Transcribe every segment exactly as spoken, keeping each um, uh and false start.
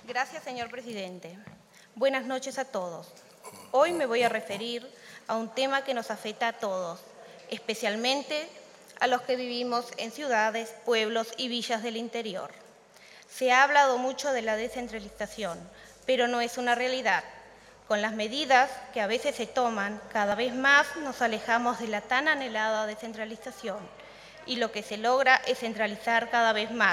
Gracias, señor presidente. Buenas noches a todos. Hoy me voy a referir a un tema que nos afecta a todos, especialmente a los que vivimos en ciudades, pueblos y villas del interior. Se ha hablado mucho de la descentralización, pero no es una realidad. Con las medidas que a veces se toman, cada vez más nos alejamos de la tan anhelada descentralización y lo que se logra es centralizar cada vez más.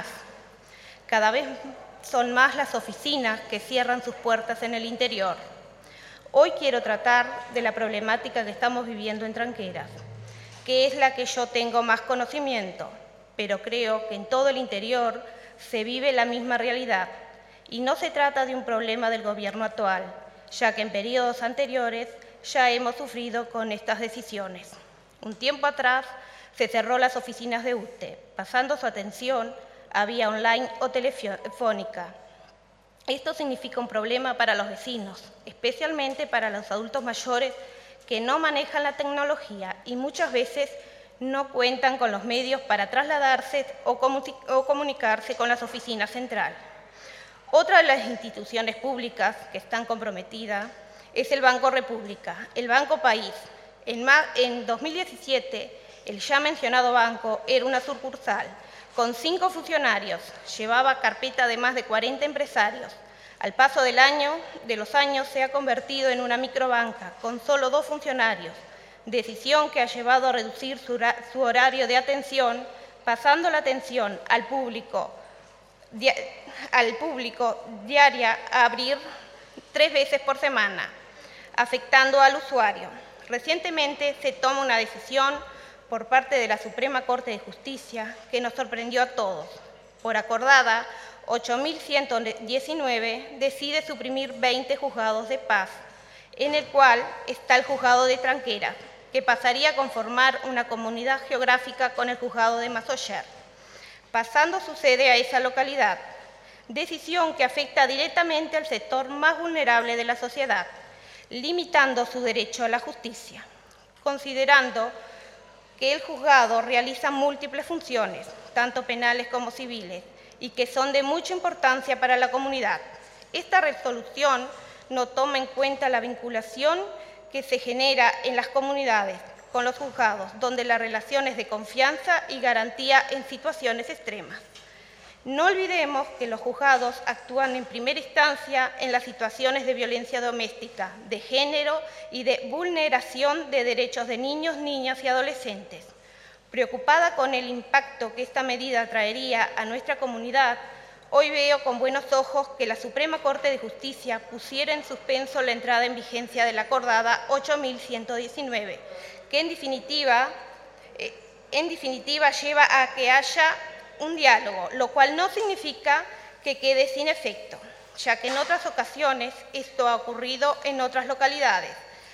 Cada vez son más las oficinas que cierran sus puertas en el interior. Hoy quiero tratar de la problemática que estamos viviendo en Tranqueras, que es la que yo tengo más conocimiento, pero creo que en todo el interior se vive la misma realidad y no se trata de un problema del gobierno actual, ya que en periodos anteriores ya hemos sufrido con estas decisiones. Un tiempo atrás se cerró las oficinas de U T E, pasando su atención a vía online o telefónica. Esto significa un problema para los vecinos, especialmente para los adultos mayores que no manejan la tecnología y muchas veces no cuentan con los medios para trasladarse o, comu- o comunicarse con las oficinas centrales. Otra de las instituciones públicas que están comprometidas es el Banco República, el Banco País. En, ma- en dos mil diecisiete, el ya mencionado banco era una sucursal con cinco funcionarios, llevaba carpeta de más de cuarenta empresarios. Al paso del año, de los años se ha convertido en una microbanca con solo dos funcionarios, decisión que ha llevado a reducir su, su horario de atención, pasando la atención al público, di al público diaria a abrir tres veces por semana, afectando al usuario. Recientemente se toma una decisión por parte de la Suprema Corte de Justicia que nos sorprendió a todos. Por acordada, ocho mil ciento diecinueve decide suprimir veinte juzgados de paz, en el cual está el juzgado de Tranqueras, que pasaría a conformar una comunidad geográfica con el juzgado de Masoyer, pasando su sede a esa localidad, decisión que afecta directamente al sector más vulnerable de la sociedad, limitando su derecho a la justicia, considerando que el juzgado realiza múltiples funciones, tanto penales como civiles, y que son de mucha importancia para la comunidad. Esta resolución no toma en cuenta la vinculación que se genera en las comunidades con los juzgados, donde la relación es de confianza y garantía en situaciones extremas. No olvidemos que los juzgados actúan en primera instancia en las situaciones de violencia doméstica, de género y de vulneración de derechos de niños, niñas y adolescentes. Preocupada con el impacto que esta medida traería a nuestra comunidad, hoy veo con buenos ojos que la Suprema Corte de Justicia pusiera en suspenso la entrada en vigencia de la acordada ocho mil ciento diecinueve, que en definitiva, eh, en definitiva lleva a que haya un diálogo, lo cual no significa que quede sin efecto, ya que en otras ocasiones esto ha ocurrido en otras localidades.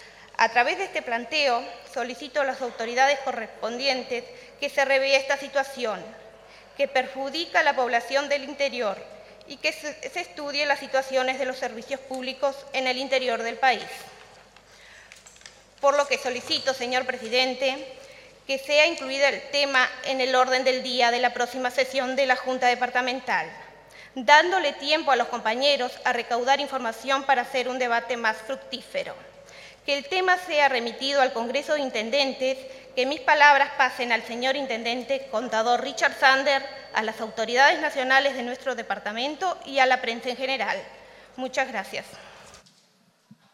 A través de este planteo, solicito a las autoridades correspondientes que se revea esta situación, que perjudica a la población del interior y que se, se estudie las situaciones de los servicios públicos en el interior del país. Por lo que solicito, señor presidente, que sea incluido el tema en el orden del día de la próxima sesión de la Junta Departamental, dándole tiempo a los compañeros a recaudar información para hacer un debate más fructífero. Que el tema sea remitido al Congreso de Intendentes, que mis palabras pasen al señor Intendente Contador Richard Sander, a las autoridades nacionales de nuestro departamento y a la prensa en general. Muchas gracias.